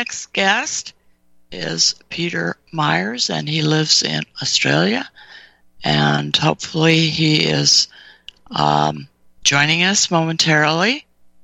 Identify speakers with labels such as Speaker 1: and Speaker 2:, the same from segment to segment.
Speaker 1: next guest is Peter Myers, and he lives in Australia. And hopefully he is joining us momentarily.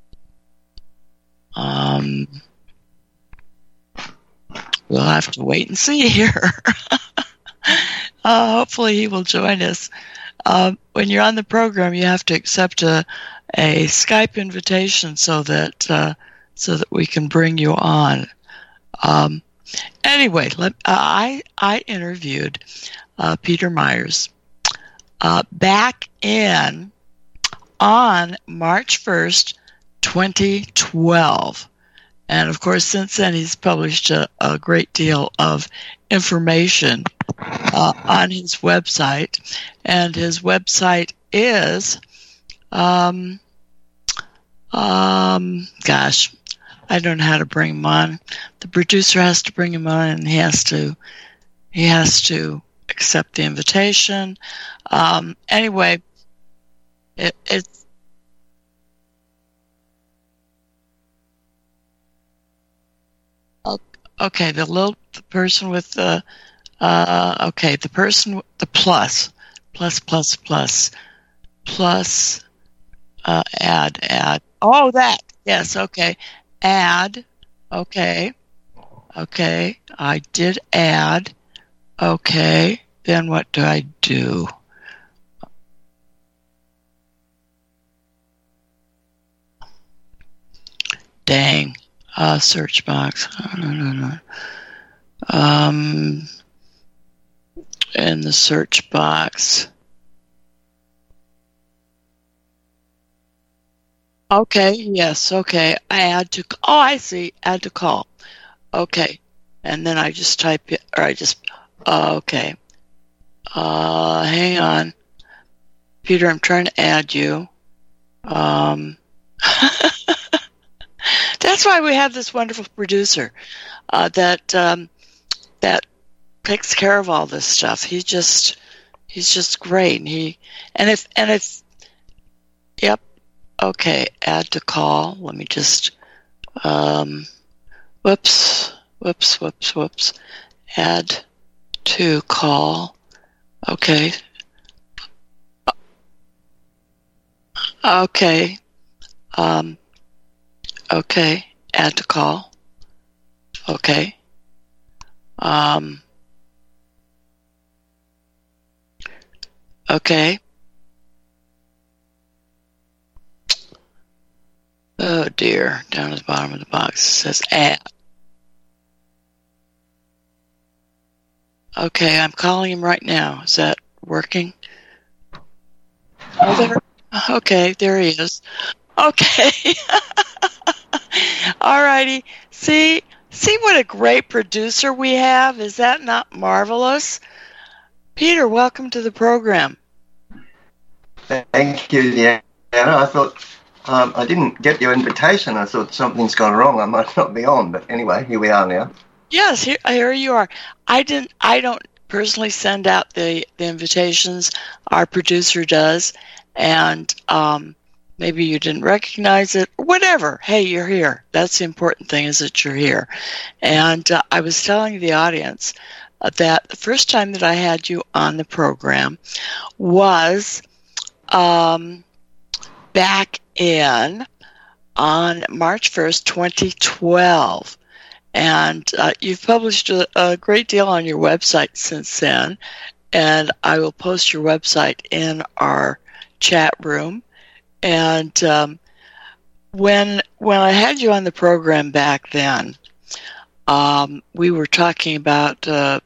Speaker 1: We'll have to wait and see here. Hopefully he will join us. When you're on the program, you have to accept a Skype invitation so that we can bring you on. Anyway, I interviewed Peter Myers back on March 1st, 2012. And of course, since then, he's published a great deal of information on his website. And his website is, gosh, I don't know how to bring him on. The producer has to bring him on, and he has to accept the invitation. Anyway, it's okay. The person with the person with the plus, add. Oh, that. Yes. Okay. Add. Okay. I did add. Okay. Then what do I do? Dang. Search box. No. In the search box. Okay, yes, okay. I see. Add to call. Okay. And then I just type it, or okay. Hang on. Peter, I'm trying to add you. That's why we have this wonderful producer that takes care of all this stuff. He's just great. Yep. Okay, add to call. Let me just whoops. Add to call. Okay. Okay. Okay, add to call. Okay. Okay. Oh dear, down at the bottom of the box it says add. Okay, I'm calling him right now. Is that working? Oh, there. Okay, there he is. Okay. All righty. See what a great producer we have? Is that not marvelous? Peter, welcome to the program.
Speaker 2: Thank you, Deanna. I thought I didn't get your invitation. I thought something's gone wrong. I might not be on, but anyway, here we are now.
Speaker 1: Yes, here you are. I don't personally send out the invitations. Our producer does, and maybe you didn't recognize it, or whatever. Hey, you're here. That's the important thing, is that you're here. And I was telling the audience that the first time that I had you on the program was back on March 1st, 2012. And you've published a great deal on your website since then, and I will post your website in our chat room. And when I had you on the program back then, we were talking about a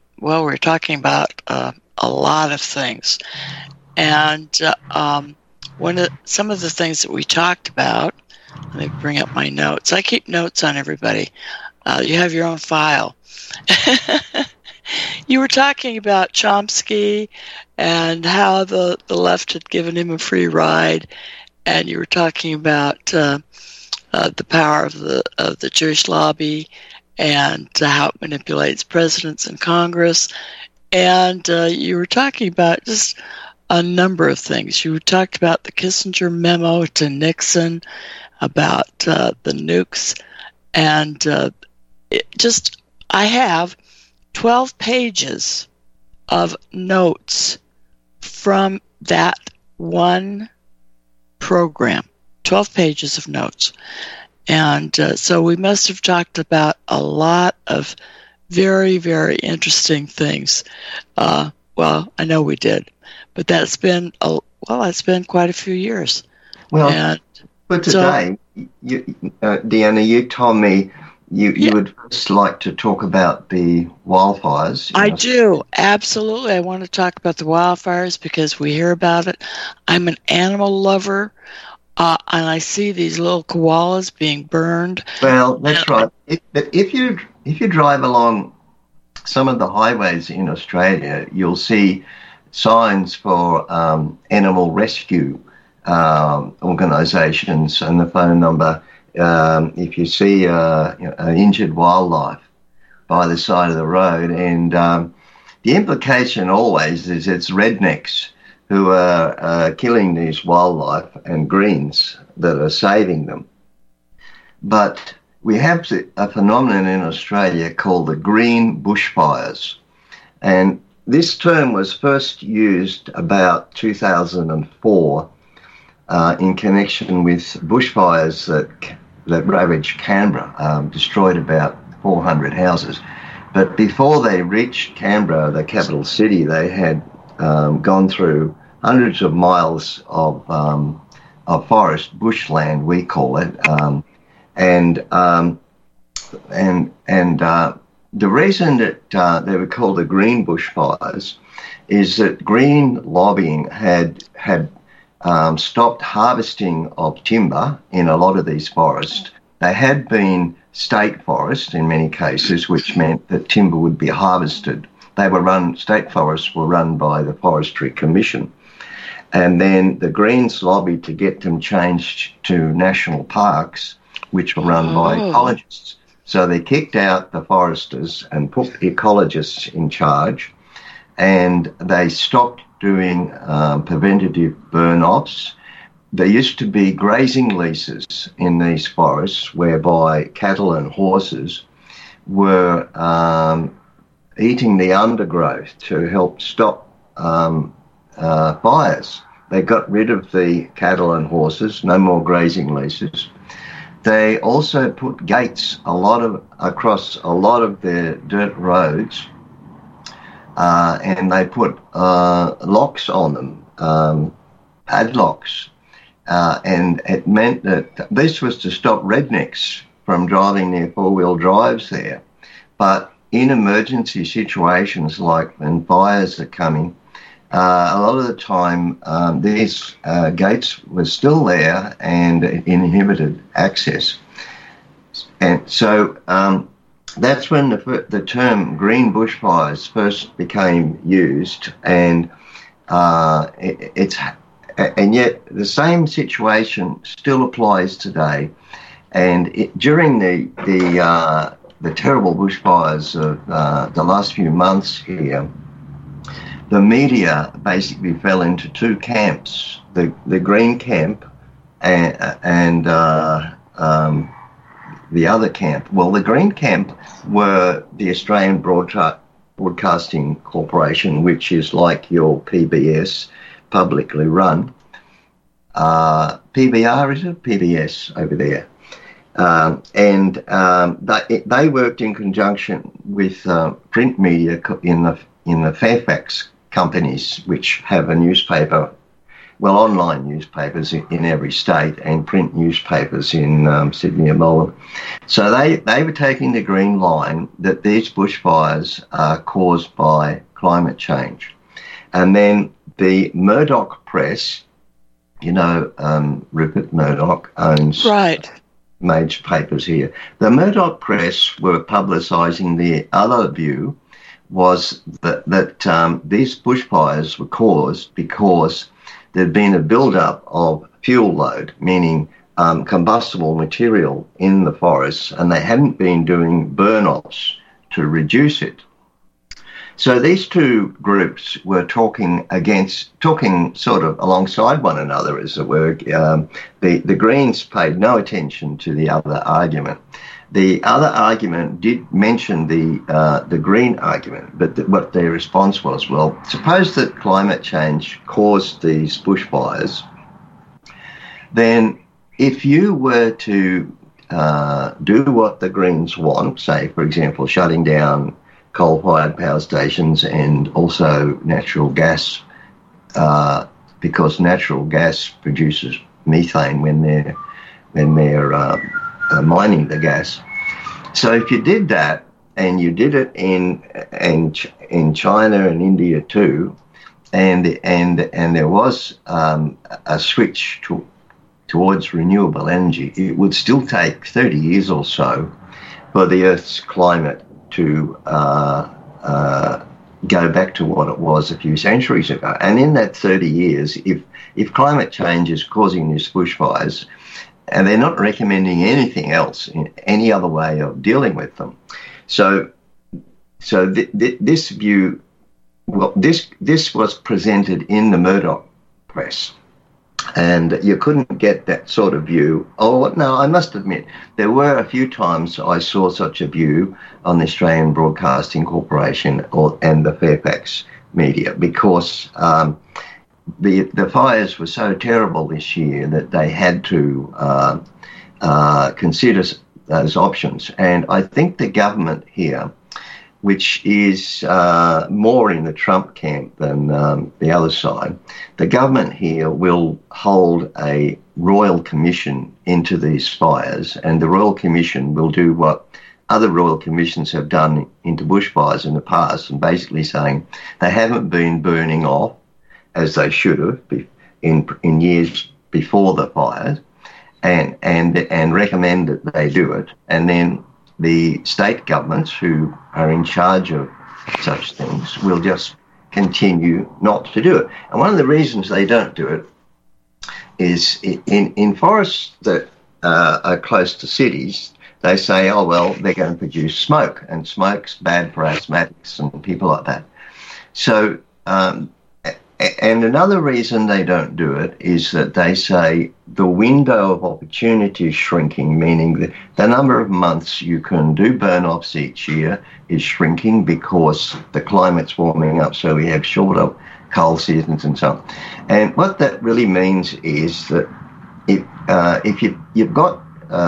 Speaker 1: lot of things, and some of the things that we talked about. Let me bring up my notes. I keep notes on everybody. You have your own file. You were talking about Chomsky and how the left had given him a free ride, and you were talking about the power of the Jewish lobby and how it manipulates presidents and Congress, and you were talking about just a number of things. You talked about the Kissinger memo to Nixon, about the nukes, and I have 12 pages of notes from that one program. 12 pages of notes. And so we must have talked about a lot of very, very interesting things. Well, I know we did, but that's been it's been quite a few years.
Speaker 2: Well, but today, Deanna, you told me you would first like to talk about the wildfires.
Speaker 1: I do, absolutely. I want to talk about the wildfires because we hear about it. I'm an animal lover, and I see these little koalas being burned.
Speaker 2: Well, that's right. But if you drive along some of the highways in Australia, you'll see signs for animal rescue organisations and the phone number. If you see an injured wildlife by the side of the road, and the implication always is it's rednecks who are killing these wildlife and greens that are saving them. But we have a phenomenon in Australia called the green bushfires, and this term was first used about 2004 in connection with bushfires that ravaged Canberra, destroyed about 400 houses. But before they reached Canberra, the capital city, they had gone through hundreds of miles of forest, bushland, we call it, the reason that they were called the green bushfires is that green lobbying had stopped harvesting of timber in a lot of these forests. They had been state forests in many cases, which meant that timber would be harvested. State forests were run by the Forestry Commission. And then the Greens lobbied to get them changed to national parks, which were run by ecologists. So they kicked out the foresters and put ecologists in charge, and they stopped doing preventative burn-offs. There used to be grazing leases in these forests whereby cattle and horses were eating the undergrowth to help stop fires. They got rid of the cattle and horses, no more grazing leases. They also put gates across a lot of their dirt roads, and they put locks on them, padlocks, and it meant that this was to stop rednecks from driving their four-wheel drives there. But in emergency situations like when fires are coming, a lot of the time these gates were still there and it inhibited access. And so that's when the term green bushfires first became used, and and yet the same situation still applies today. And during the terrible bushfires of the last few months here, the media basically fell into two camps: the green camp and the other camp. Well, the green camp were the Australian Broadcasting Corporation, which is like your PBS, publicly run. PBR, is it? PBS over there. They worked in conjunction with print media in the Fairfax companies, which have a newspaper, online newspapers in every state and print newspapers in Sydney and Melbourne. So they were taking the green line that these bushfires are caused by climate change. And then the Murdoch press, Rupert Murdoch owns major papers here. The Murdoch press were publicising the other view, was that these bushfires were caused because there'd been a build-up of fuel load, meaning combustible material in the forests, and they hadn't been doing burn-offs to reduce it. So these two groups were talking sort of alongside one another, as it were. The Greens paid no attention to the other argument. The other argument did mention the green argument, but what their response was, well, suppose that climate change caused these bushfires, then if you were to do what the Greens want, say, for example, shutting down coal-fired power stations and also natural gas, because natural gas produces methane when they're mining the gas. So if you did that, and you did it in China and India too, and there was a switch towards renewable energy, it would still take 30 years or so for the Earth's climate to go back to what it was a few centuries ago. And in that 30 years, if climate change is causing these bushfires, and they're not recommending anything else in any other way of dealing with them. So this view, well, this was presented in the Murdoch press, and you couldn't get that sort of view. Oh, no, I must admit, there were a few times I saw such a view on the Australian Broadcasting Corporation and the Fairfax media, because the fires were so terrible this year that they had to consider those options. And I think the government here, which is more in the Trump camp than the other side, the government here will hold a royal commission into these fires, and the royal commission will do what other royal commissions have done into bushfires in the past, and basically saying they haven't been burning off as they should have in years before the fires, and recommend that they do it. And then the state governments who are in charge of such things will just continue not to do it. And one of the reasons they don't do it is in forests that are close to cities, they say, oh, well, they're going to produce smoke, and smoke's bad for asthmatics and people like that. So, and another reason they don't do it is that they say the window of opportunity is shrinking, meaning that the number of months you can do burn-offs each year is shrinking because the climate's warming up, so we have shorter coal seasons and so on. And what that really means is that if you've got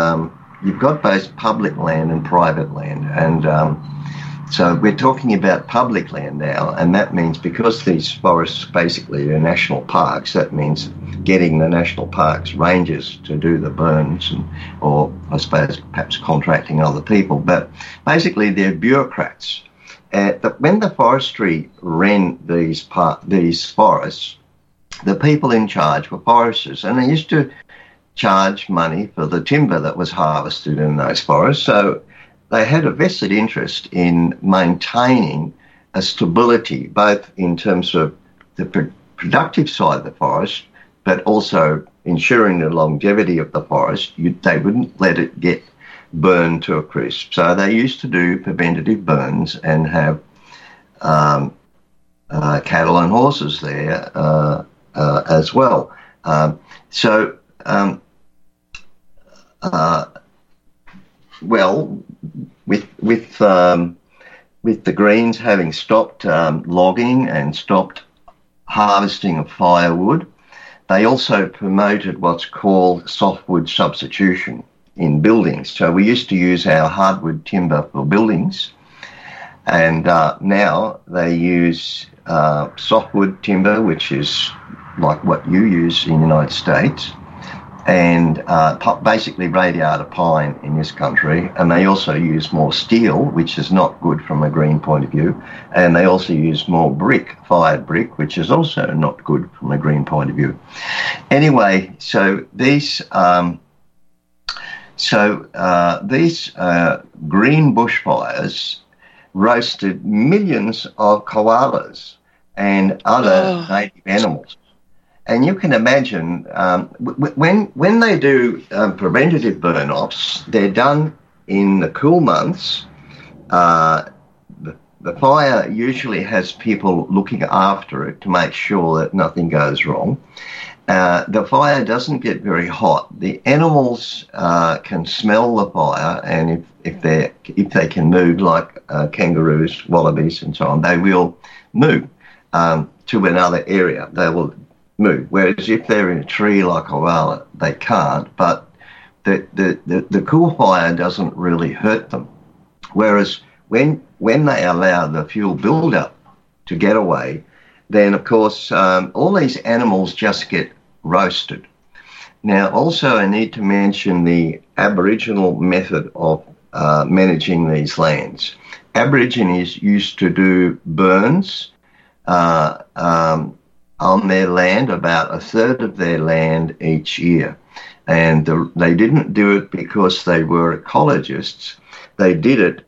Speaker 2: both public land and private land, and so we're talking about public land now, and that means because these forests basically are national parks, that means getting the national parks rangers to do the burns, or I suppose perhaps contracting other people. But basically they're bureaucrats. When the forestry ran these forests, the people in charge were foresters, and they used to charge money for the timber that was harvested in those forests. So they had a vested interest in maintaining a stability, both in terms of the productive side of the forest, but also ensuring the longevity of the forest. They wouldn't let it get burned to a crisp. So they used to do preventative burns and have cattle and horses there as well. With the Greens having stopped logging and stopped harvesting of firewood, they also promoted what's called softwood substitution in buildings. So we used to use our hardwood timber for buildings, and now they use softwood timber, which is like what you use in the United States, and basically radiata pine in this country. And they also use more steel, which is not good from a green point of view. And they also use more fired brick, which is also not good from a green point of view. Anyway, so these green bushfires roasted millions of koalas and other native animals. And you can imagine when they do preventative burn-offs, they're done in the cool months. The fire usually has people looking after it to make sure that nothing goes wrong. The fire doesn't get very hot. The animals can smell the fire, and if they can move, like kangaroos, wallabies, and so on, they will move to another area. They will move. Whereas if they're in a tree like a koala, they can't. But the cool fire doesn't really hurt them. Whereas when they allow the fuel buildup to get away, then of course all these animals just get roasted. Now, also I need to mention the Aboriginal method of managing these lands. Aborigines used to do burns on their land, about a third of their land each year. And they didn't do it because they were ecologists. They did it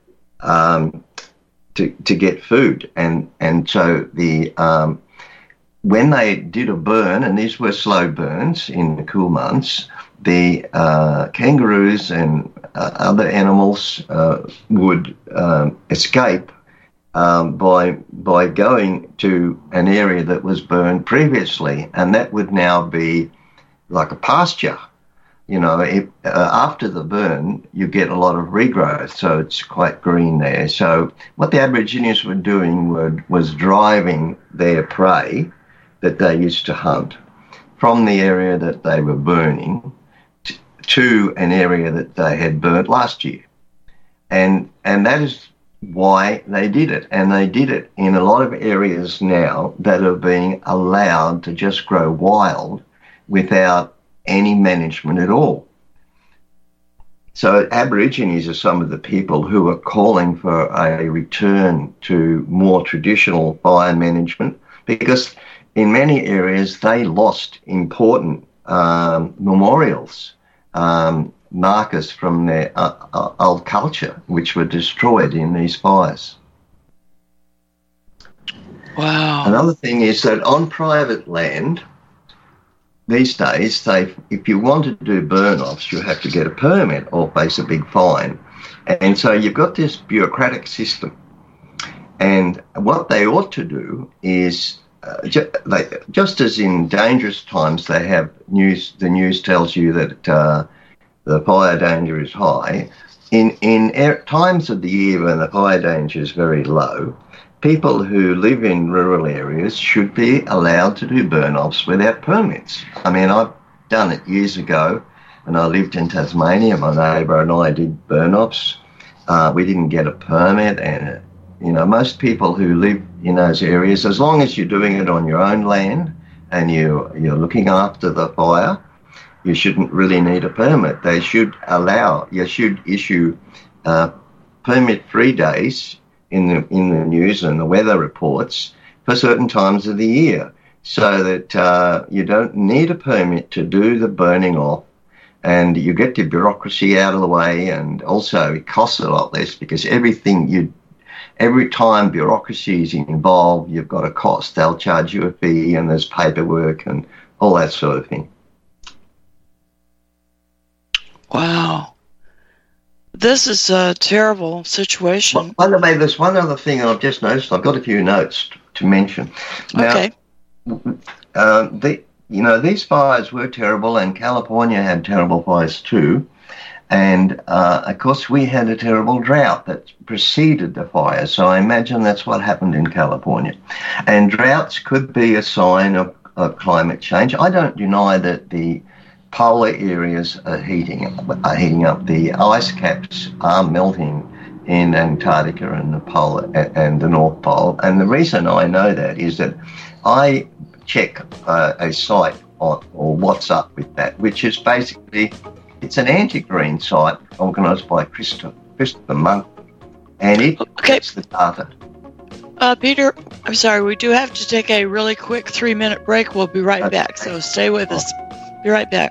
Speaker 2: to get food. And so when they did a burn, and these were slow burns in the cool months, the kangaroos and other animals would escape by going to an area that was burned previously, and that would now be like a pasture. You know, after the burn, you get a lot of regrowth, so it's quite green there. So what the Aborigines were doing was driving their prey that they used to hunt from the area that they were burning to an area that they had burnt last year. And that is why they did it. And they did it in a lot of areas now that are being allowed to just grow wild without any management at all. So Aborigines are some of the people who are calling for a return to more traditional fire management, because in many areas they lost important memorials, markers from their old culture, which were destroyed in these fires.
Speaker 1: Wow.
Speaker 2: Another thing is that on private land, these days, if you want to do burn-offs, you have to get a permit or face a big fine. And so you've got this bureaucratic system. And what they ought to do is, just as in dangerous times, they have news. The news tells you that the fire danger is high. In times of the year when the fire danger is very low, people who live in rural areas should be allowed to do burn-offs without permits. I mean, I've done it years ago, and I lived in Tasmania. My neighbour and I did burn-offs. We didn't get a permit, and most people who live in those areas, as long as you're doing it on your own land and you're looking after the fire, you shouldn't really need a permit. You should issue permit-free days in the news and the weather reports for certain times of the year, so that you don't need a permit to do the burning off, and you get the bureaucracy out of the way, and also it costs a lot less, because every time bureaucracy is involved, you've got a cost. They'll charge you a fee, and there's paperwork and all that sort of thing.
Speaker 1: Wow. This is a terrible situation.
Speaker 2: By the way, there's one other thing I've just noticed. I've got a few notes to mention. Now,
Speaker 1: okay.
Speaker 2: These fires were terrible, and California had terrible fires too. And, of course, we had a terrible drought that preceded the fire. So I imagine that's what happened in California. And droughts could be a sign of climate change. I don't deny that the polar areas are heating up. The ice caps are melting in Antarctica and the North Pole. And the reason I know that is that I check a site or what's up with that, which is basically, it's an anti-green site organised by Christopher Monk, and it gets the data.
Speaker 1: Peter, I'm sorry, we do have to take a really quick 3-minute break. We'll be right back, so stay with us. Be right back.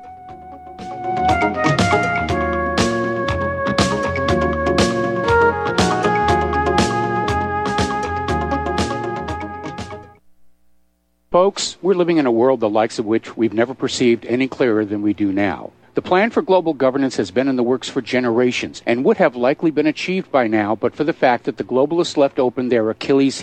Speaker 3: Folks, we're living in a world the likes of which we've never perceived any clearer than we do now. The plan for global governance has been in the works for generations and would have likely been achieved by now but for the fact that the globalists left open their Achilles heel,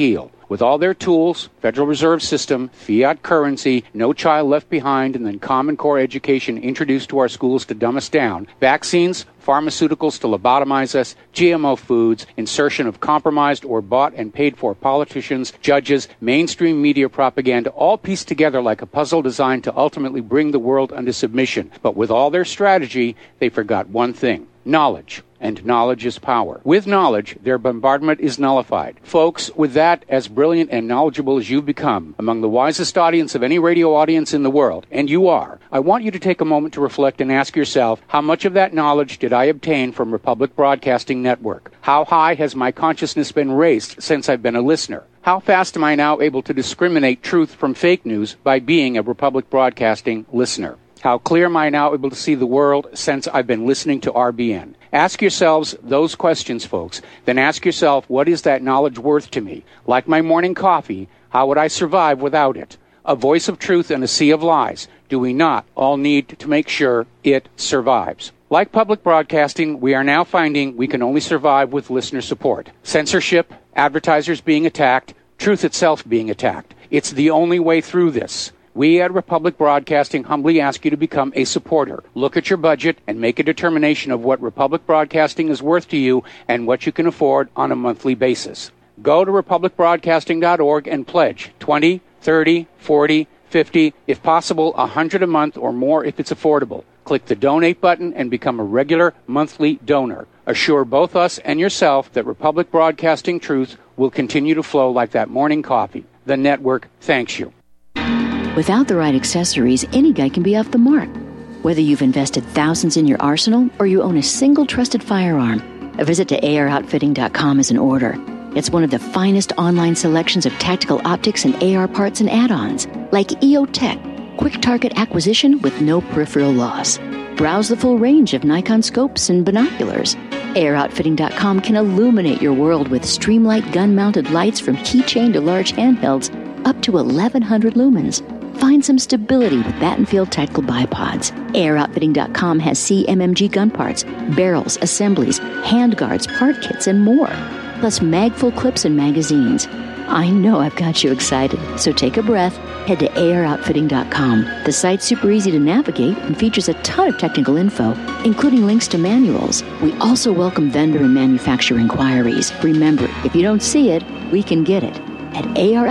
Speaker 3: With all their tools, Federal Reserve System, fiat currency, no child left behind, and then Common Core education introduced to our schools to dumb us down, vaccines, pharmaceuticals to lobotomize us, GMO foods, insertion of compromised or bought and paid for politicians, judges, mainstream media propaganda, all pieced together like a puzzle designed to ultimately bring the world under submission. But with all their strategy, they forgot one thing: knowledge. And knowledge is power. With knowledge, their bombardment is nullified. Folks, with that, as brilliant and knowledgeable as you've become, among the wisest audience of any radio audience in the world, and you are, I want you to take a moment to reflect and ask yourself, how much of that knowledge did I obtain from Republic Broadcasting Network? How high has my consciousness been raised since I've been a listener? How fast am I now able to discriminate truth from fake news by being a Republic Broadcasting listener? How clear am I now able to see the world since I've been listening to RBN? Ask yourselves those questions, folks. Then ask yourself, what is that knowledge worth to me? Like my morning coffee, how would I survive without it? A voice of truth in a sea of lies. Do we not all need to make sure it survives? Like public broadcasting, we are now finding we can only survive with listener support. Censorship, advertisers being attacked, truth itself being attacked. It's the only way through this. We at Republic Broadcasting humbly ask you to become a supporter. Look at your budget and make a determination of what Republic Broadcasting is worth to you and what you can afford on a monthly basis. Go to republicbroadcasting.org and pledge $20, $30, $40, $50, if possible, $100 a month or more if it's affordable. Click the donate button and become a regular monthly donor. Assure both us and yourself that Republic Broadcasting truth will continue to flow like that morning coffee. The network thanks you.
Speaker 4: Without the right accessories, any guy can be off the mark. Whether you've invested thousands in your arsenal or you own a single trusted firearm, a visit to AROutfitting.com is in order. It's one of the finest online selections of tactical optics and AR parts and add-ons, like EOTech, quick target acquisition with no peripheral loss. Browse the full range of Nikon scopes and binoculars. AROutfitting.com can illuminate your world with Streamlight gun-mounted lights from keychain to large handhelds up to 1,100 lumens. Find some stability with Battenfield Tactical Bipods. AirOutfitting.com has CMMG gun parts, barrels, assemblies, handguards, part kits, and more. Plus mag-full clips and magazines. I know I've got you excited, so take a breath. Head to AirOutfitting.com. The site's super easy to navigate and features a ton of technical info, including links to manuals. We also welcome vendor and manufacturer inquiries. Remember, if you don't see it, we can get it at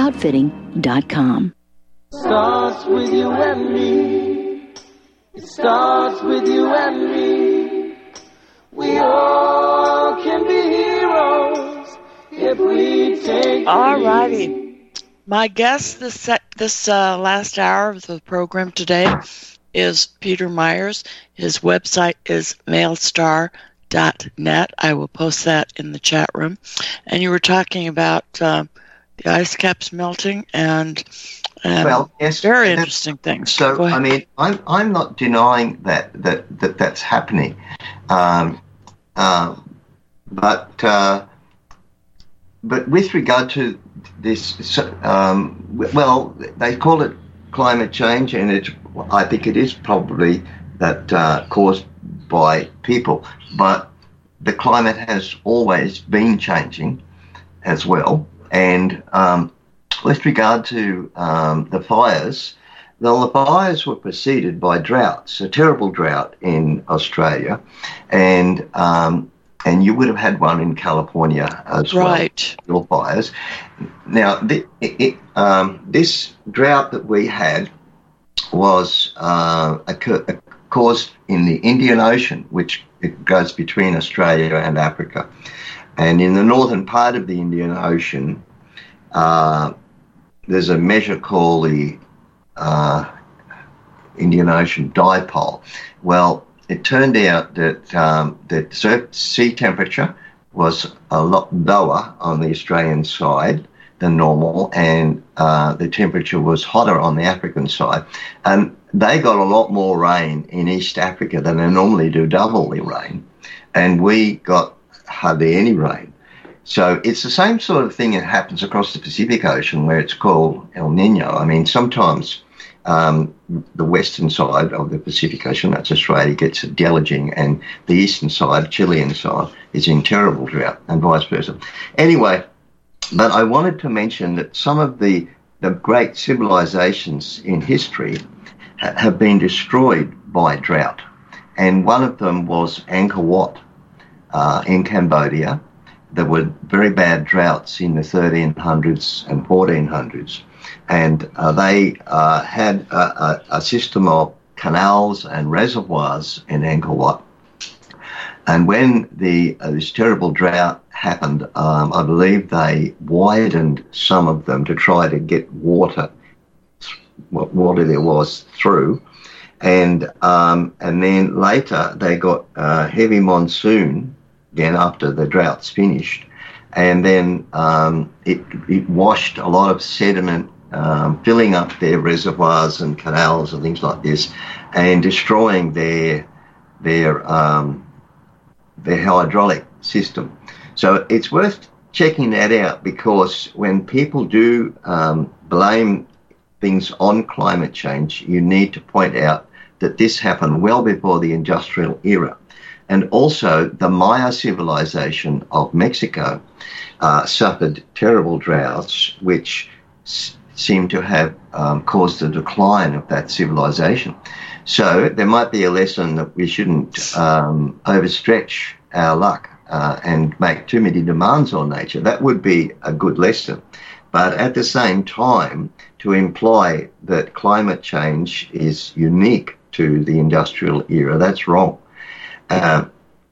Speaker 4: AROutfitting.com.
Speaker 5: Starts with you and me. It starts with you and me. We all can be heroes if we take.
Speaker 1: All righty. My guest this last hour of the program today is Peter Myers. His website is mailstar.net. I will post that in the chat room. And you were talking about the ice caps melting and well, yes, very interesting things.
Speaker 2: So, I mean, I'm not denying that's happening, but with regard to this, well, they call it climate change, and I think it is probably that caused by people, but the climate has always been changing as well, and with regard to the fires, well, the fires were preceded by droughts, a terrible drought in Australia, and you would have had one in California as
Speaker 1: right.
Speaker 2: well. Your fires. Now, this drought that we had was caused in the Indian Ocean, which it goes between Australia and Africa, and in the northern part of the Indian Ocean. There's a measure called the Indian Ocean Dipole. Well, it turned out that sea temperature was a lot lower on the Australian side than normal, and the temperature was hotter on the African side. And they got a lot more rain in East Africa than they normally do, double the rain. And we got hardly any rain. So it's the same sort of thing that happens across the Pacific Ocean where it's called El Nino. I mean, sometimes the western side of the Pacific Ocean, that's Australia, gets a deluging, and the eastern side, Chilean side, is in terrible drought, and vice versa. Anyway, But I wanted to mention that some of the great civilizations in history have been destroyed by drought. And one of them was Angkor Wat in Cambodia. There were very bad droughts in the 1300s and 1400s. And they had a system of canals and reservoirs in Angkor Wat. And when this terrible drought happened, I believe they widened some of them to try to get water, what water there was, through. And then later they got heavy monsoon again after the drought's finished, and then it washed a lot of sediment, filling up their reservoirs and canals and things like this, and destroying their hydraulic system. So it's worth checking that out, because when people do blame things on climate change, you need to point out that this happened well before the industrial era. And also the Maya civilization of Mexico suffered terrible droughts, which seem to have caused the decline of that civilization. So there might be a lesson that we shouldn't overstretch our luck and make too many demands on nature. That would be a good lesson. But at the same time, to imply that climate change is unique to the industrial era, that's wrong.
Speaker 1: That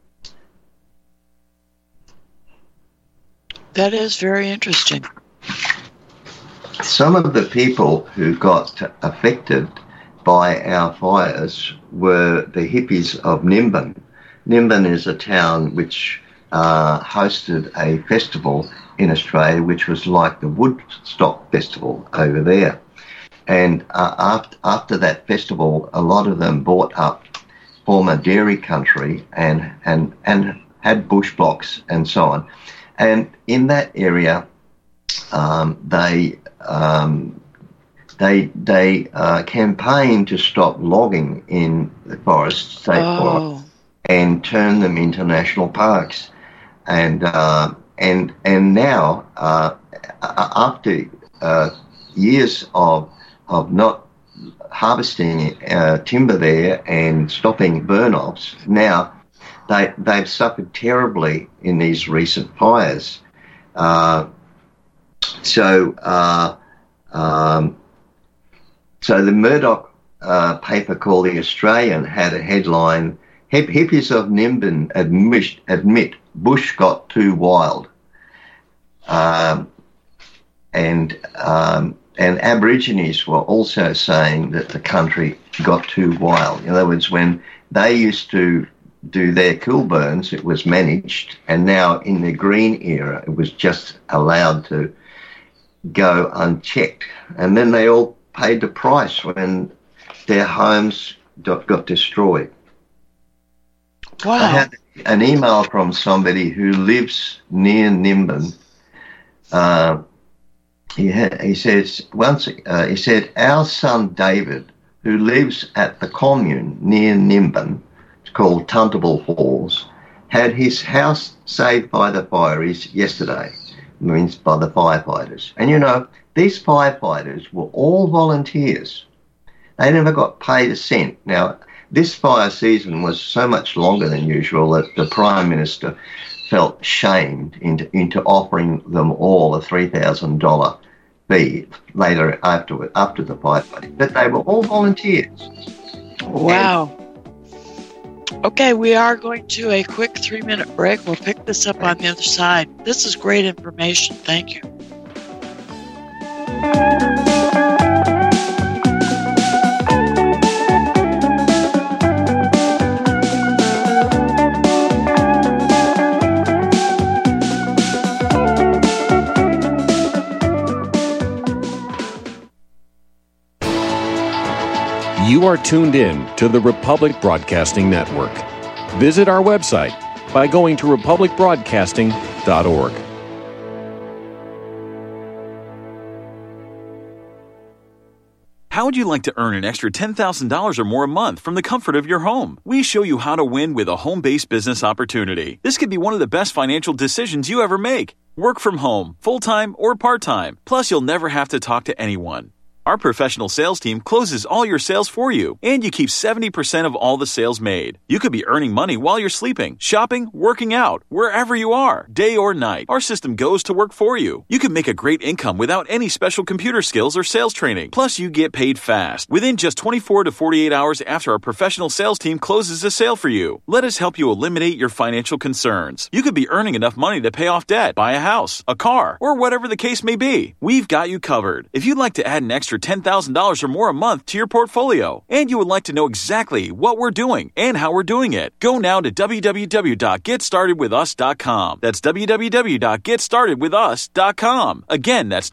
Speaker 1: is very interesting.
Speaker 2: Some of the people who got affected by our fires were the hippies of Nimbin. Nimbin is a town which hosted a festival in Australia, which was like the Woodstock festival over there. And after that festival, a lot of them bought up former dairy country and had bush blocks and so on. And in that area, they campaigned to stop logging in the forest, state forest, and turn them into national parks. And now, after years of not harvesting timber there and stopping burn-offs, now they've suffered terribly in these recent fires. So the Murdoch paper called The Australian had a headline: "Hippies of Nimbin admit bush got too wild." And Aborigines were also saying that the country got too wild. In other words, when they used to do their cool burns, it was managed, and now in the green era, it was just allowed to go unchecked. And then they all paid the price when their homes got destroyed.
Speaker 1: Wow.
Speaker 2: I had an email from somebody who lives near Nimbin. He said, "Our son David, who lives at the commune near Nimbin, it's called Tuntable Falls, had his house saved by the fireys yesterday," means by the firefighters. And you know, these firefighters were all volunteers. They never got paid a cent. Now, this fire season was so much longer than usual that the Prime Minister felt shamed into offering them all a $3,000 fee later after the firefighting. But they were all volunteers.
Speaker 1: Wow. Okay, we are going to a quick 3-minute break. We'll pick this up on the other side. This is great information. Thank you.
Speaker 6: You are tuned in to the Republic Broadcasting Network. Visit our website by going to republicbroadcasting.org.
Speaker 7: How would you like to earn an extra $10,000 or more a month from the comfort of your home? We show you how to win with a home-based business opportunity. This could be one of the best financial decisions you ever make. Work from home, full-time or part-time. Plus, you'll never have to talk to anyone. Our professional sales team closes all your sales for you, and you keep 70% of all the sales made. You could be earning money while you're sleeping, shopping, working out, wherever you are, day or night. Our system goes to work for you. You can make a great income without any special computer skills or sales training. Plus, you get paid fast, within just 24 to 48 hours after our professional sales team closes a sale for you. Let us help you eliminate your financial concerns. You could be earning enough money to pay off debt, buy a house, a car, or whatever the case may be. We've got you covered. If you'd like to add an extra $10,000 or more a month to your portfolio, and you would like to know exactly what we're doing and how we're doing it, go now to www.getstartedwithus.com. That's www.getstartedwithus.com. Again, that's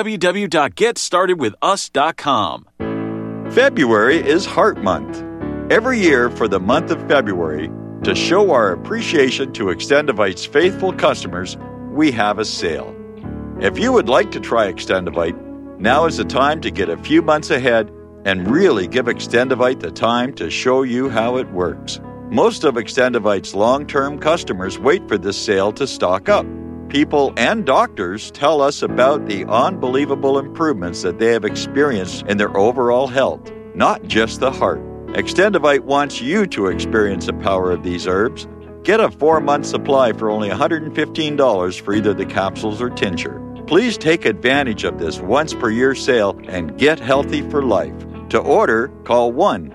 Speaker 7: www.getstartedwithus.com.
Speaker 8: February is Heart Month. Every year for the month of February, to show our appreciation to Extendivite's faithful customers, we have a sale. If you would like to try Extendivite, now is the time to get a few months ahead and really give Extendivite the time to show you how it works. Most of Extendivite's long-term customers wait for this sale to stock up. People and doctors tell us about the unbelievable improvements that they have experienced in their overall health, not just the heart. Extendivite wants you to experience the power of these herbs. Get a 4-month supply for only $115 for either the capsules or tincture. Please take advantage of this once-per-year sale and get healthy for life. To order, call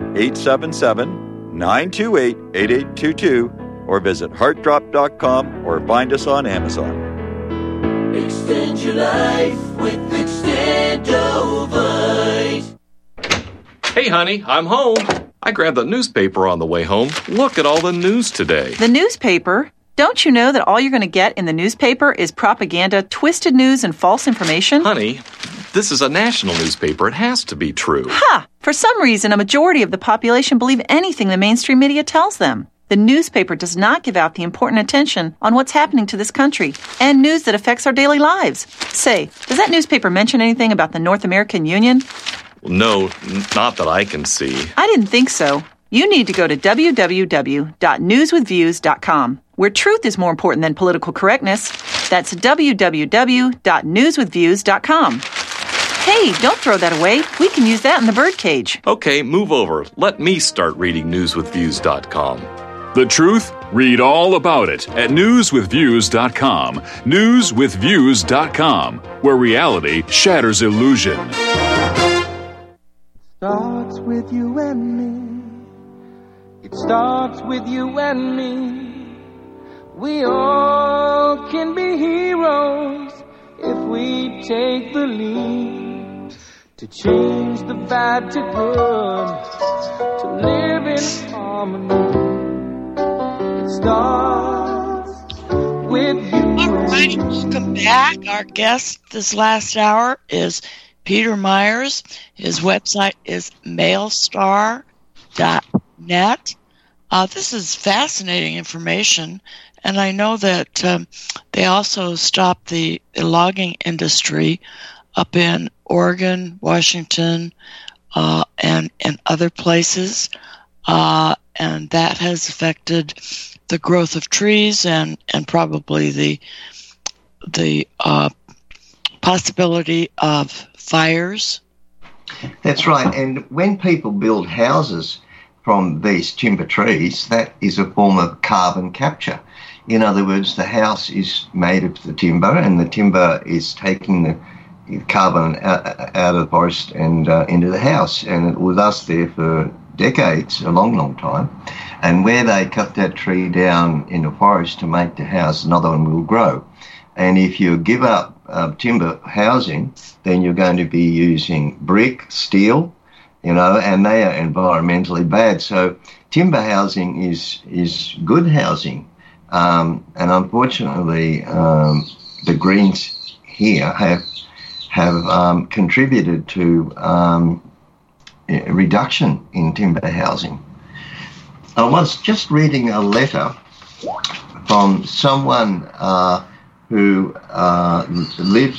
Speaker 8: 1-877-928-8822 or visit heartdrop.com or find us on Amazon.
Speaker 5: Extend your life with Extendovite.
Speaker 6: Hey, honey, I'm home. I grabbed the newspaper on the way home. Look at all the news today.
Speaker 9: The newspaper? Don't you know that all you're going to get in the newspaper is propaganda, twisted news, and false information?
Speaker 6: Honey, this is a national newspaper. It has to be true.
Speaker 9: Ha! For some reason, a majority of the population believe anything the mainstream media tells them. The newspaper does not give out the important attention on what's happening to this country and news that affects our daily lives. Say, does that newspaper mention anything about the North American Union?
Speaker 6: No, not that I can see.
Speaker 9: I didn't think so. You need to go to www.newswithviews.com, where truth is more important than political correctness. That's www.newswithviews.com. Hey, don't throw that away. We can use that in the birdcage.
Speaker 6: Okay, move over. Let me start reading newswithviews.com. The truth? Read all about it at newswithviews.com. Newswithviews.com, where reality shatters illusion.
Speaker 5: Starts with you and me. It starts with you and me. We all can be heroes if we take the lead to change the bad to good, to live in harmony. It starts with you.
Speaker 1: All right, welcome back. Our guest this last hour is Peter Myers. His website is mailstar.net. This is fascinating information, and I know that they also stopped the logging industry up in Oregon, Washington, and other places, and that has affected the growth of trees and probably the possibility of fires.
Speaker 2: That's right. And when people build houses from these timber trees, that is a form of carbon capture. In other words, the house is made of the timber, and the timber is taking the carbon out of the forest and into the house. And it was thus there for decades, a long, long time. And where they cut that tree down in the forest to make the house, another one will grow. And if you give up timber housing, then you're going to be using brick, steel, and they are environmentally bad. So timber housing is good housing. And unfortunately, the Greens here have contributed to a reduction in timber housing. I was just reading a letter from someone who lives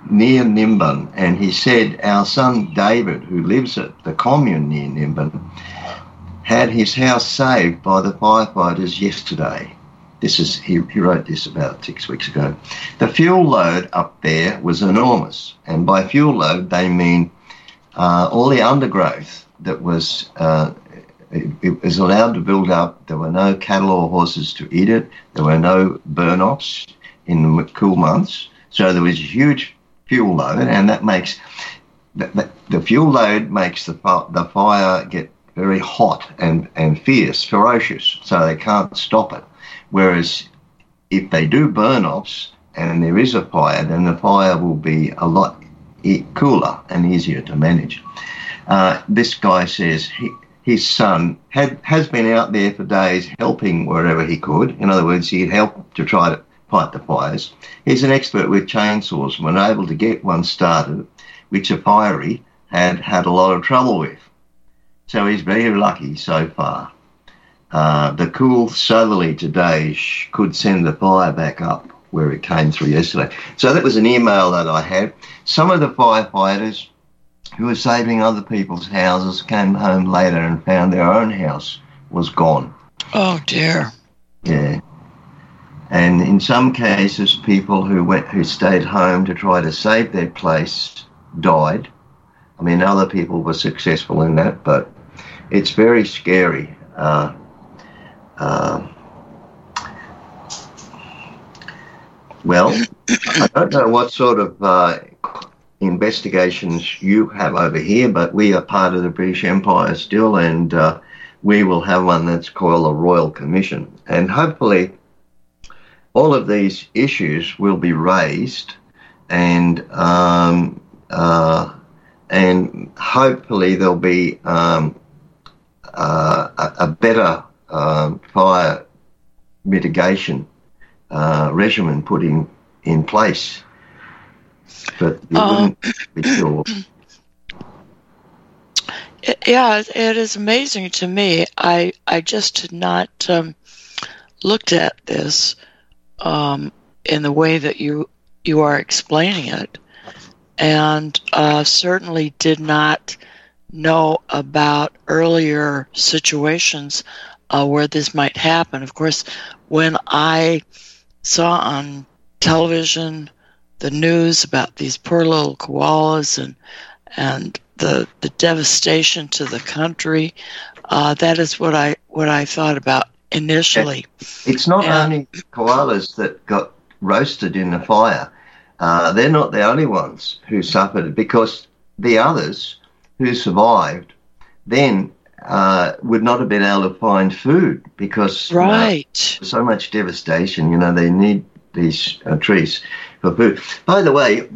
Speaker 2: near Nimbin, and he said our son David, who lives at the commune near Nimbin, had his house saved by the firefighters yesterday. He wrote this about 6 weeks ago. The fuel load up there was enormous, and by fuel load they mean all the undergrowth that was it was allowed to build up. There were no cattle or horses to eat it. There were no burn-offs in the cool months. So there was a huge fuel load, and that makes the fuel load makes the fire get very hot and fierce, ferocious, so they can't stop it. Whereas if they do burn-offs and there is a fire, then the fire will be a lot cooler and easier to manage. This guy says his son has been out there for days helping wherever he could. In other words, he'd help to try to fight the fires. He's an expert with chainsaws and was able to get one started, which a fiery had a lot of trouble with. So he's very lucky so far. The cool southerly today could send the fire back up where it came through yesterday. So that was an email that I had. Some of the firefighters who were saving other people's houses came home later and found their own house was gone.
Speaker 1: Oh, dear.
Speaker 2: Yeah. And in some cases, people who stayed home to try to save their place died. I mean, other people were successful in that, but it's very scary. Well, I don't know what sort of investigations you have over here, but we are part of the British Empire still, and we will have one that's called a Royal Commission. And hopefully all of these issues will be raised, and hopefully there'll be a better fire mitigation regimen put in place. But you wouldn't be sure.
Speaker 1: Yeah, it is amazing to me. I just had not looked at this in the way that you are explaining it, and certainly did not know about earlier situations where this might happen. Of course, when I saw on television the news about these poor little koalas and the devastation to the country, that is what I thought about initially.
Speaker 2: It's not only koalas that got roasted in the fire. They're not the only ones who suffered, because the others who survived then would not have been able to find food, because so much devastation. They need these trees for food. By the way,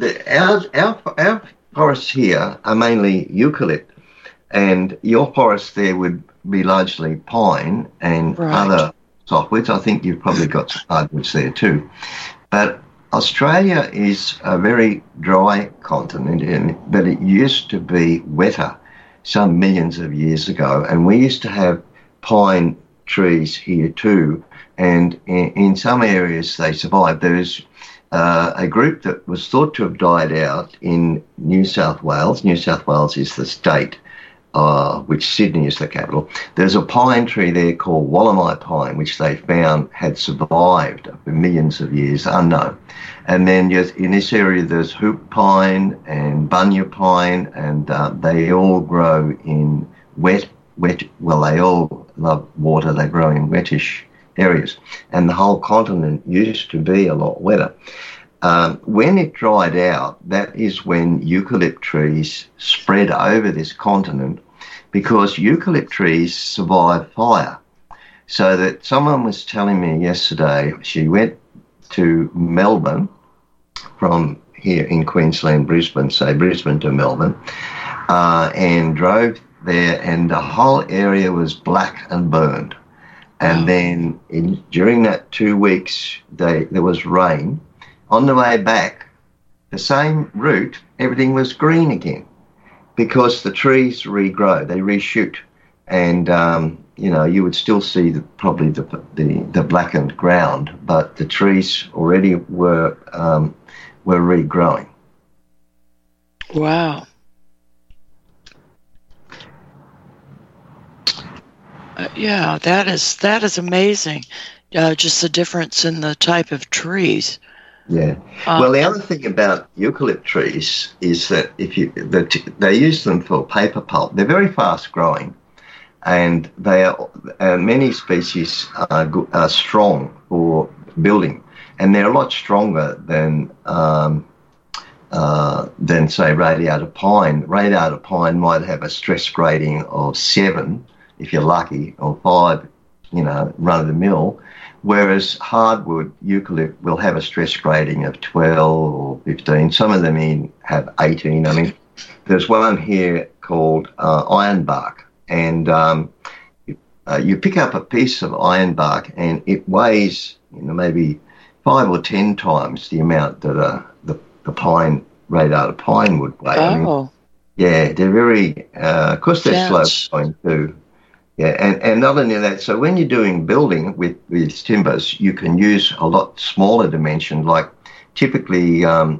Speaker 2: our forests here are mainly eucalypt, and your forest there would be largely pine and other softwoods. I think you've probably got some hardwoods there too. But Australia is a very dry continent, but it used to be wetter some millions of years ago, and we used to have pine trees here too, and in some areas they survived. There's a group that was thought to have died out in New South Wales. New South Wales is the state, which Sydney is the capital. There's a pine tree there called Wallamai pine, which they found had survived for millions of years, unknown. And then in this area there's hoop pine and bunya pine, and they all grow in wet, well, they all love water. They grow in wettish areas. And the whole continent used to be a lot wetter. When it dried out, that is when eucalypt trees spread over this continent, because eucalypt trees survive fire. So that someone was telling me yesterday, she went to Melbourne from here in Queensland, Brisbane to Melbourne, and drove there, and the whole area was black and burned. And then during that 2 weeks, there was rain. On the way back, the same route, everything was green again, because the trees regrow, they reshoot, and you would still see probably the blackened ground, but the trees already were regrowing.
Speaker 1: Wow. Yeah, that is amazing. Just the difference in the type of trees.
Speaker 2: Yeah. Well, the other thing about eucalypt trees is that they use them for paper pulp. They're very fast growing, and they are many species are strong for building, and they're a lot stronger than say radiata pine. Radiata pine might have a stress grading of 7 if you're lucky, or 5, run of the mill. Whereas hardwood eucalypt will have a stress grading of 12 or 15. Some of them even have 18. I mean, there's one here called ironbark, and you pick up a piece of ironbark and it weighs, maybe 5 or 10 times the amount that the pine, radiata pine would weigh.
Speaker 1: Oh.
Speaker 2: I mean, yeah, they're very, of course they're slow growing too. Yeah, and not only that, so when you're doing building with timbers, you can use a lot smaller dimension, like typically for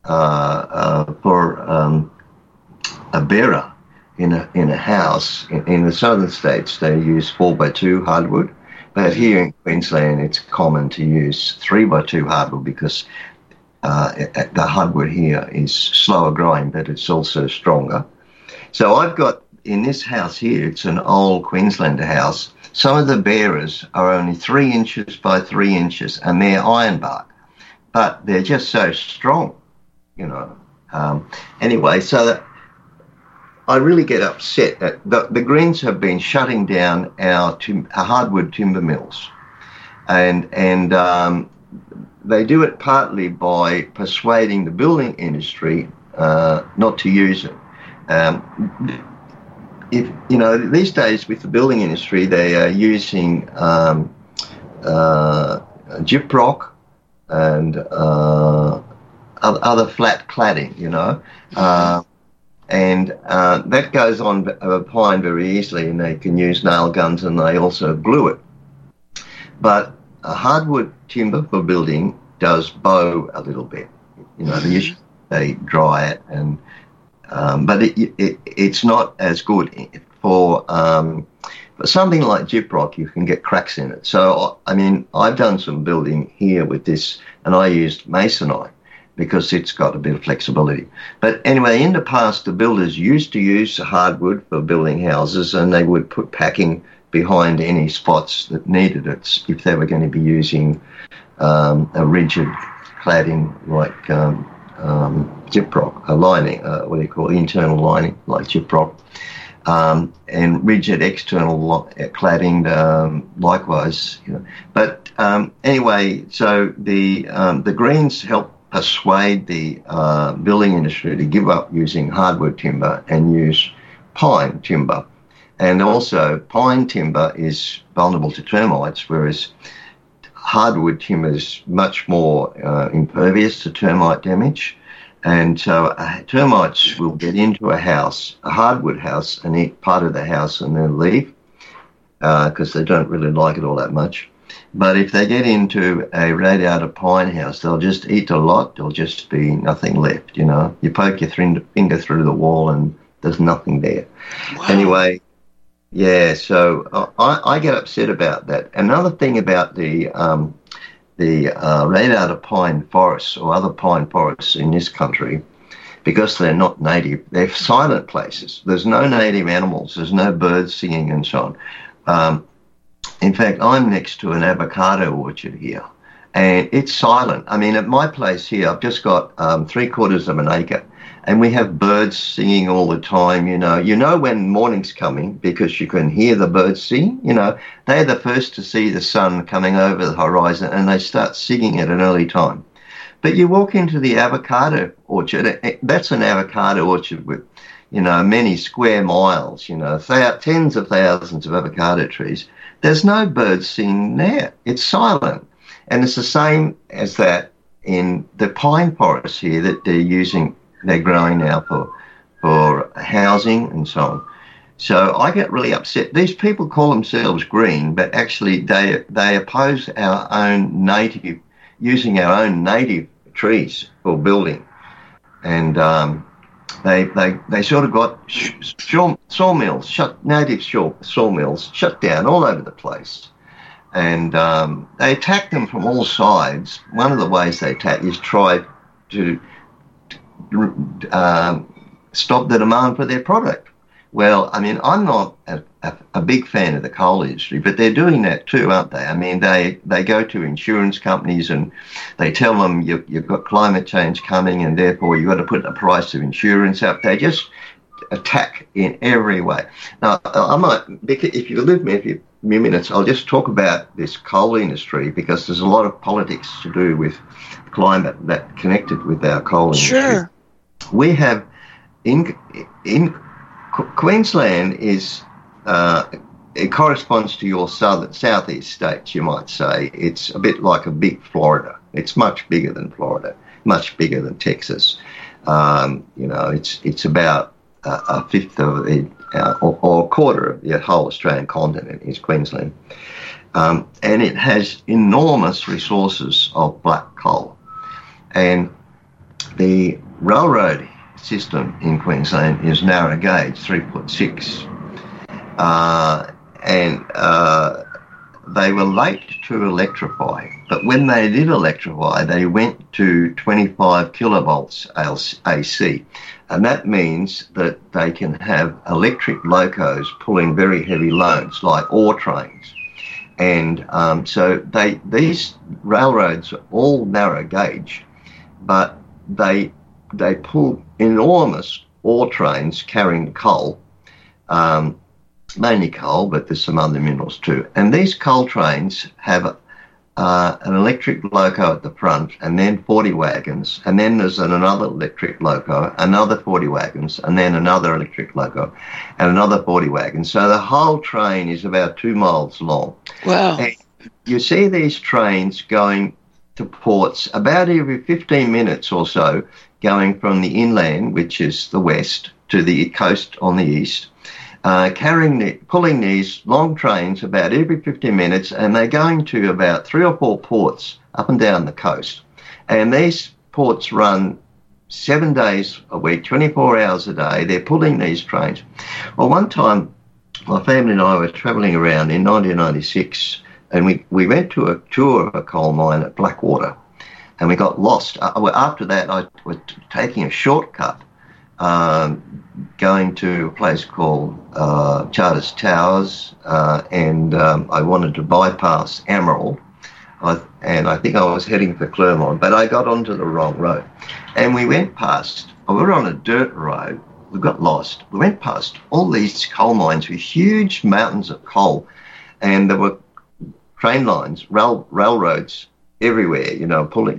Speaker 2: a bearer in a house. In the southern states, they use 4x2 hardwood, but here in Queensland, it's common to use 3x2 hardwood because the hardwood here is slower growing, but it's also stronger. So I've got, in this house here, it's an old Queenslander house. Some of the bearers are only 3 inches by 3 inches, and they're ironbark, but they're just so strong, Anyway, so that I really get upset that the Greens have been shutting down our hardwood timber mills, and they do it partly by persuading the building industry not to use it. If these days with the building industry, they are using gyprock and other flat cladding, and that goes on pine very easily, and they can use nail guns, and they also glue it. But a hardwood timber for building does bow a little bit. They dry it and. But it's not as good for something like gyprock. You can get cracks in it. So, I mean, I've done some building here with this, and I used masonite because it's got a bit of flexibility. But anyway, in the past, the builders used to use hardwood for building houses, and they would put packing behind any spots that needed it if they were going to be using a rigid cladding like gyprock, a lining, internal lining like gyprock, and rigid external cladding likewise. But anyway, so the Greens help persuade the building industry to give up using hardwood timber and use pine timber. And also, pine timber is vulnerable to termites, whereas hardwood timber is much more impervious to termite damage. And so termites will get into a house, a hardwood house, and eat part of the house and then leave because they don't really like it all that much. But if they get into a radiata pine house, they'll just eat a lot. There'll just be nothing left, You poke your finger through the wall and there's nothing there. Wow. Anyway, yeah, so I get upset about that. Another thing about the radiata pine forests or other pine forests in this country, because they're not native, they're silent places. There's no native animals. There's no birds singing and so on. In fact, I'm next to an avocado orchard here, and it's silent. I mean, at my place here, I've just got 3/4 of an acre, and we have birds singing all the time. You know when morning's coming because you can hear the birds sing. They're the first to see the sun coming over the horizon, and they start singing at an early time. But you walk into the avocado orchard. That's an avocado orchard with, many square miles. Tens of thousands of avocado trees. There's no birds singing there. It's silent. And it's the same as that in the pine forests here that they're growing now for housing and so on. So I get really upset. These people call themselves green, but actually they oppose using our own native trees for building. And they sort of got sawmills, native sawmills shut down all over the place. And they attacked them from all sides. One of the ways they attack is try to stop the demand for their product. Well, I mean, I'm not a big fan of the coal industry, but they're doing that too, aren't they? I mean, they go to insurance companies and they tell them you've got climate change coming and therefore you've got to put the price of insurance up. They just attack in every way. Now, I might, if you leave me a few minutes, I'll just talk about this coal industry because there's a lot of politics to do with climate that connected with our coal industry.
Speaker 1: Sure.
Speaker 2: We have in Queensland is it corresponds to your southeast states, you might say. It's a bit like a big Florida. It's much bigger than Florida, much bigger than Texas. It's about a fifth of the or a quarter of the whole Australian continent is Queensland, and it has enormous resources of black coal, and the railroad system in Queensland is narrow gauge, 3.6, and they were late to electrify, but when they did electrify, they went to 25 kilovolts AC, and that means that they can have electric locos pulling very heavy loads like ore trains. And so these railroads are all narrow gauge, but they pull enormous ore trains carrying coal, mainly coal, but there's some other minerals too. And these coal trains have an electric loco at the front, and then 40 wagons, and then there's another electric loco, another 40 wagons, and then another electric loco, and another 40 wagons. So the whole train is about 2 miles long.
Speaker 1: Wow.
Speaker 2: And you see these trains going to ports about every 15 minutes or so, going from the inland, which is the west, to the coast on the east, pulling these long trains about every 15 minutes, and they're going to about 3 or 4 ports up and down the coast. And these ports run 7 days a week, 24 hours a day. They're pulling these trains. Well, one time, my family and I were travelling around in 1996, and we went to a tour of a coal mine at Blackwater, and we got lost. After that, I was taking a shortcut, going to a place called Charters Towers, and I wanted to bypass Emerald, and I think I was heading for Clermont, but I got onto the wrong road. And we went past, we were on a dirt road, we got lost. We went past all these coal mines with huge mountains of coal, and there were train lines, railroads everywhere, pulling,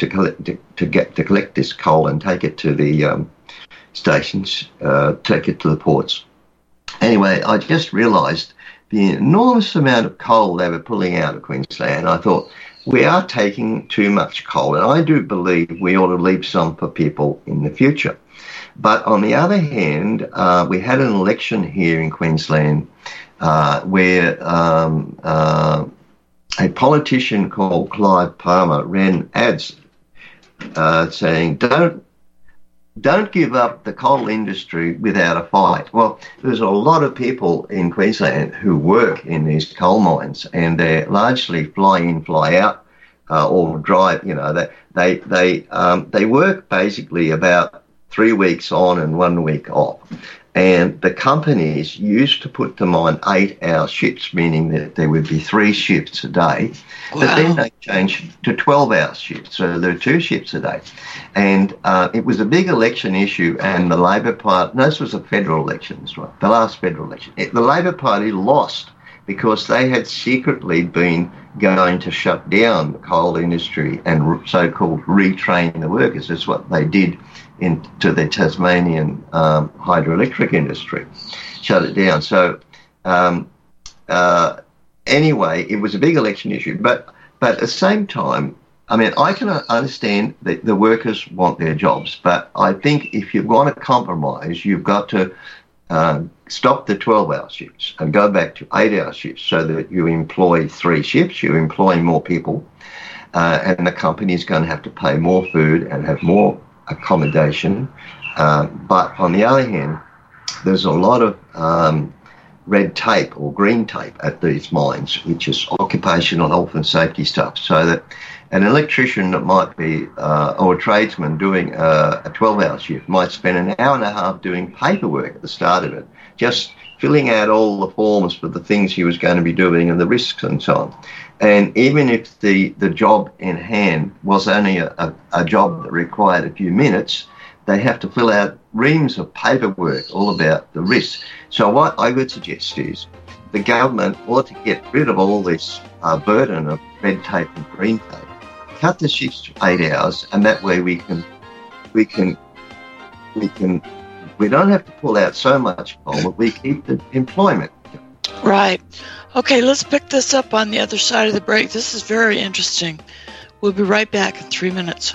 Speaker 2: to collect this coal and take it to the stations, take it to the ports. Anyway, I just realised the enormous amount of coal they were pulling out of Queensland. I thought, we are taking too much coal, and I do believe we ought to leave some for people in the future. But on the other hand, we had an election here in Queensland where a politician called Clive Palmer ran ads saying, don't give up the coal industry without a fight. Well, there's a lot of people in Queensland who work in these coal mines, and they're largely fly in, fly out, or drive. They work basically about 3 weeks on and 1 week off. And the companies used to put them on 8-hour shifts, meaning that there would be 3 shifts a day. Wow. But then they changed to 12-hour shifts, so there are 2 shifts a day. And it was a big election issue, and the Labor Party, no, this was a federal election, that's right, the last federal election. The Labor Party lost because they had secretly been going to shut down the coal industry and so-called retrain the workers. That's what they did into the Tasmanian hydroelectric industry, shut it down. So anyway, it was a big election issue. But at the same time, I mean, I can understand that the workers want their jobs, but I think if you want to compromise, you've got to stop the 12-hour shifts and go back to 8-hour shifts so that you employ 3 shifts, you employ more people, and the company is going to have to pay more food and have more accommodation. But on the other hand, there's a lot of red tape or green tape at these mines, which is occupational health and safety stuff. So that an electrician that might be, or a tradesman doing a 12-hour shift might spend an hour and a half doing paperwork at the start of it, just filling out all the forms for the things he was going to be doing and the risks and so on. And even if the job in hand was only a job that required a few minutes, they have to fill out reams of paperwork all about the risks. So what I would suggest is the government ought to get rid of all this burden of red tape and green tape. Cut the shifts to 8 hours, and that way we don't have to pull out so much coal, but we keep the employment.
Speaker 1: Right. Okay, let's pick this up on the other side of the break. This is very interesting. We'll be right back in 3 minutes.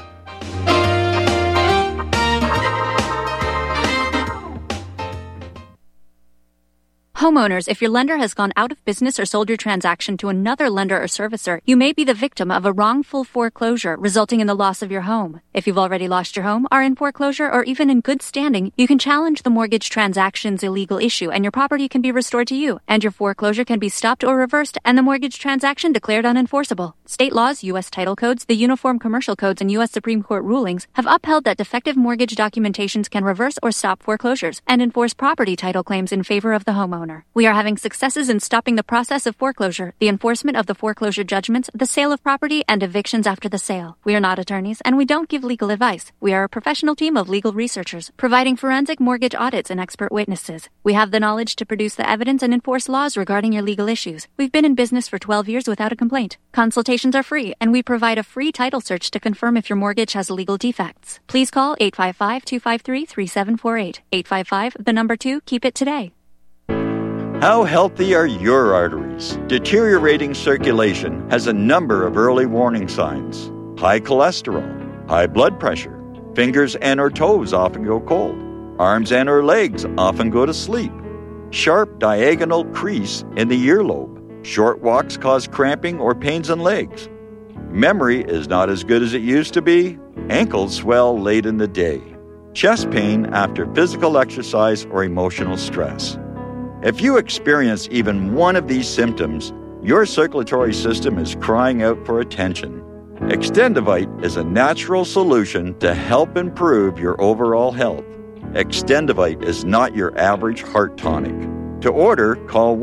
Speaker 10: Homeowners, if your lender has gone out of business or sold your transaction to another lender or servicer, you may be the victim of a wrongful foreclosure, resulting in the loss of your home. If you've already lost your home, are in foreclosure, or even in good standing, you can challenge the mortgage transaction's illegal issue, and your property can be restored to you, and your foreclosure can be stopped or reversed, and the mortgage transaction declared unenforceable. State laws, U.S. title codes, the Uniform Commercial Codes, and U.S. Supreme Court rulings have upheld that defective mortgage documentations can reverse or stop foreclosures and enforce property title claims in favor of the homeowner. We are having successes in stopping the process of foreclosure, the enforcement of the foreclosure judgments, the sale of property, and evictions after the sale. We are not attorneys, and we don't give legal advice. We are a professional team of legal researchers, providing forensic mortgage audits and expert witnesses. We have the knowledge to produce the evidence and enforce laws regarding your legal issues. We've been in business for 12 years without a complaint. Consultations are free, and we provide a free title search to confirm if your mortgage has legal defects. Please call 855-253-3748. 855, 2, keep it today.
Speaker 8: How healthy are your arteries? Deteriorating circulation has a number of early warning signs. High cholesterol, high blood pressure, fingers and or toes often go cold, arms and or legs often go to sleep, sharp diagonal crease in the earlobe, short walks cause cramping or pains in legs, memory is not as good as it used to be, ankles swell late in the day, chest pain after physical exercise or emotional stress. If you experience even one of these symptoms, your circulatory system is crying out for attention. Extendivite is a natural solution to help improve your overall health. Extendivite is not your average heart tonic. To order, call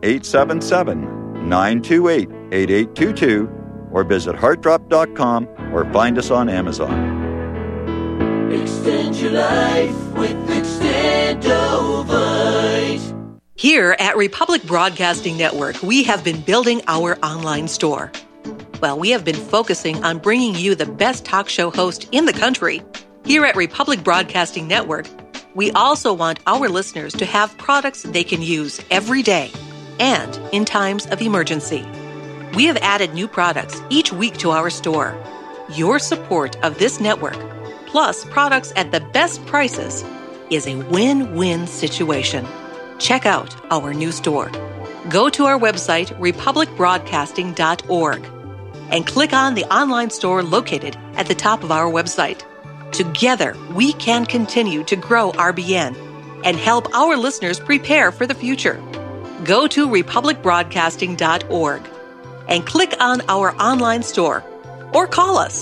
Speaker 8: 1-877-928-8822 or visit heartdrop.com or find us on Amazon.
Speaker 5: Extend your life with Extendivite.
Speaker 11: Here at Republic Broadcasting Network, we have been building our online store. Well, we have been focusing on bringing you the best talk show host in the country. Here at Republic Broadcasting Network, we also want our listeners to have products they can use every day and in times of emergency. We have added new products each week to our store. Your support of this network, plus products at the best prices, is a win-win situation. Check out our new store. Go to our website, republicbroadcasting.org, and click on the online store located at the top of our website. Together, we can continue to grow RBN and help our listeners prepare for the future. Go to republicbroadcasting.org and click on our online store or call us.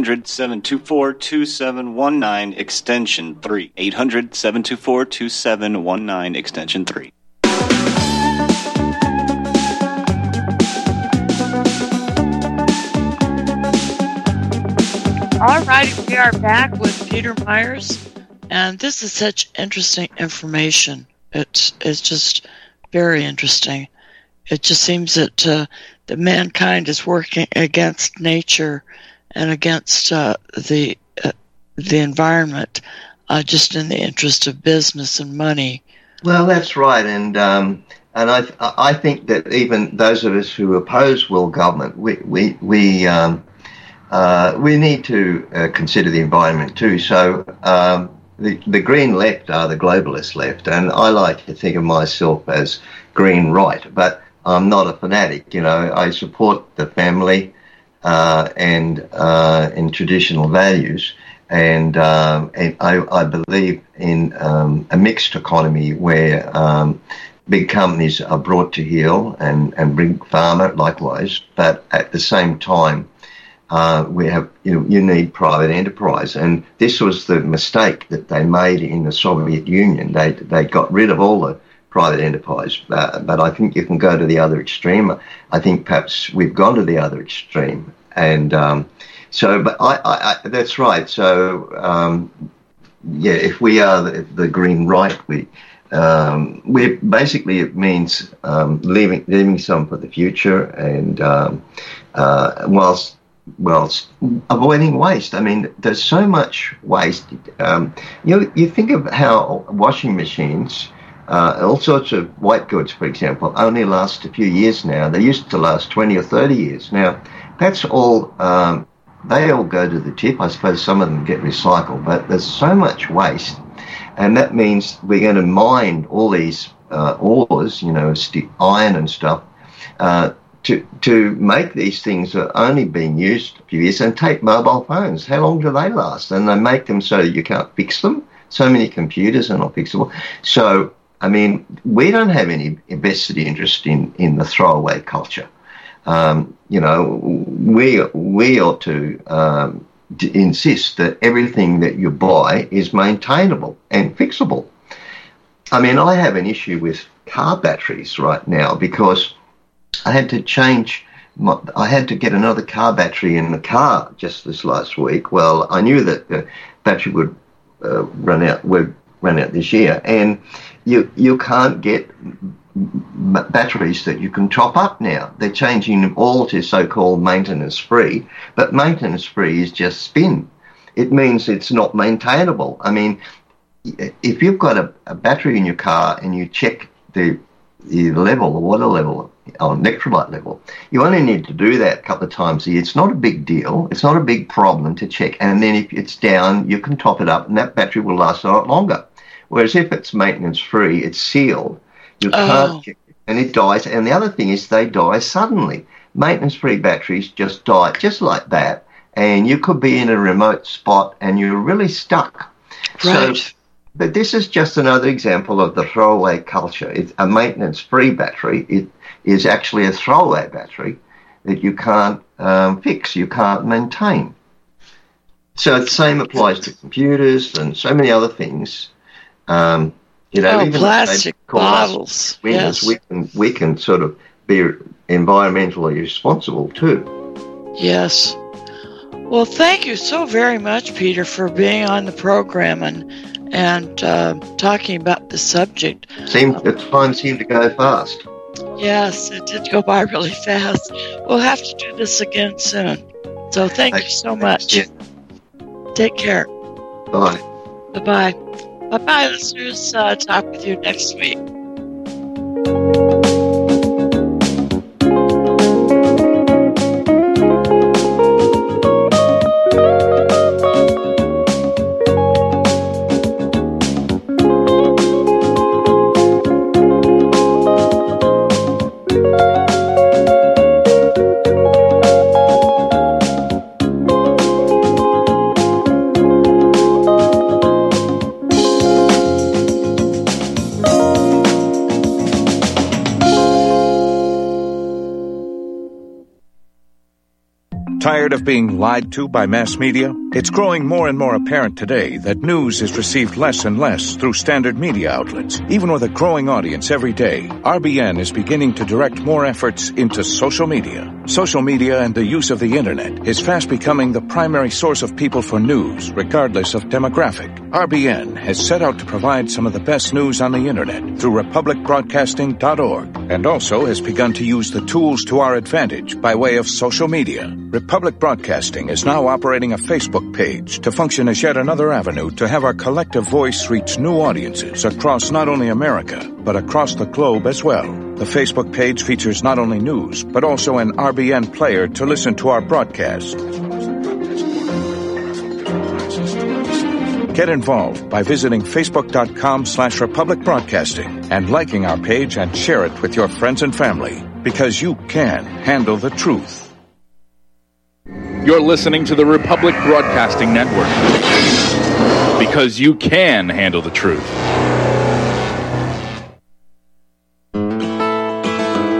Speaker 12: 800-724-2719, extension 3. 800-724-2719, extension 3.
Speaker 1: All right, we are back with Peter Myers, and this is such interesting information. It's just very interesting. It just seems that mankind is working against nature and against the environment, just in the interest of business and money.
Speaker 2: Well, that's right, and I think that even those of us who oppose world government, we need to consider the environment too. So the green left are the globalist left, and I like to think of myself as green right, but I'm not a fanatic. You know, I support the family and in traditional values, And I believe in a mixed economy where big companies are brought to heel and big pharma likewise, but at the same time, we have you need private enterprise, and this was the mistake that they made in the Soviet Union. They got rid of all the private enterprise, but I think you can go to the other extreme. I think perhaps we've gone to the other extreme, and but I that's right. So if we are the green right, we're basically, it means leaving some for the future, and whilst avoiding waste. I mean, there's so much waste. You think of how washing machines, all sorts of white goods, for example, only last a few years now. They used to last 20 or 30 years. Now, that's all, they all go to the tip. I suppose some of them get recycled, but there's so much waste. And that means we're going to mine all these ores, iron and stuff, to make these things that are only being used a few years. And take mobile phones. How long do they last? And they make them so you can't fix them. So many computers are not fixable. So, I mean, we don't have any vested interest in the throwaway culture. We ought to insist that everything that you buy is maintainable and fixable. I mean, I have an issue with car batteries right now because I had to get another car battery in the car just this last week. Well, I knew that the battery would run out this year, and you can't get batteries that you can top up now. They're changing them all to so-called maintenance-free, but maintenance-free is just spin. It means it's not maintainable. I mean, if you've got a battery in your car and you check the level, the water level, or electrolyte level, you only need to do that a couple of times a year. It's not a big deal. It's not a big problem to check. And then if it's down, you can top it up, and that battery will last a lot longer. Whereas if it's maintenance-free, it's sealed. You can't check it, and it dies. And the other thing is they die suddenly. Maintenance-free batteries just die just like that, and you could be in a remote spot and you're really stuck.
Speaker 1: Right.
Speaker 2: So, but this is just another example of the throwaway culture. It's a maintenance-free battery. It is actually a throwaway battery that you can't fix, you can't maintain. So the same applies to computers and so many other things. Even
Speaker 1: plastic bottles. Yes.
Speaker 2: We can sort of be environmentally responsible too.
Speaker 1: Yes. Well, thank you so very much, Peter, for being on the program and talking about the subject.
Speaker 2: The time seemed to go fast.
Speaker 1: Yes, it did go by really fast. We'll have to do this again soon. So thank you so much.
Speaker 2: Yeah.
Speaker 1: Take care.
Speaker 2: Bye.
Speaker 1: Bye-bye. Bye-bye, listeners. Talk with you next week.
Speaker 13: Tired of being lied to by mass media? It's growing more and more apparent today that news is received less and less through standard media outlets. Even with a growing audience every day, RBN is beginning to direct more efforts into social media. Social media and the use of the internet is fast becoming the primary source of people for news, regardless of demographic. RBN has set out to provide some of the best news on the internet through republicbroadcasting.org, and also has begun to use the tools to our advantage by way of social media. Republic Broadcasting is now operating a Facebook page to function as yet another avenue to have our collective voice reach new audiences across not only America, but across the globe as well. The Facebook page features not only news, but also an RBN player to listen to our broadcast. Get involved by visiting facebook.com/Republic Broadcasting and liking our page and share it with your friends and family, because you can handle the truth.
Speaker 14: You're listening to the Republic Broadcasting Network. Because you can handle the truth.